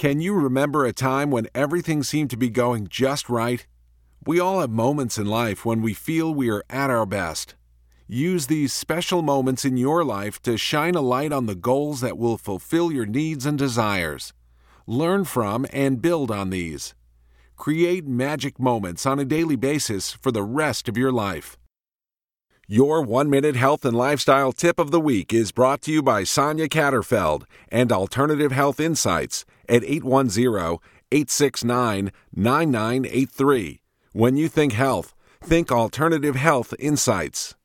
Can you remember a time when everything seemed to be going just right? We all have moments in life when we feel we are at our best. Use these special moments in your life to shine a light on the goals that will fulfill your needs and desires. Learn from and build on these. Create magic moments on a daily basis for the rest of your life. Your 1-minute health and lifestyle tip of the week is brought to you by Sonia Catterfeld and Alternative Health Insights at 810-869-9983. When you think health, think Alternative Health Insights.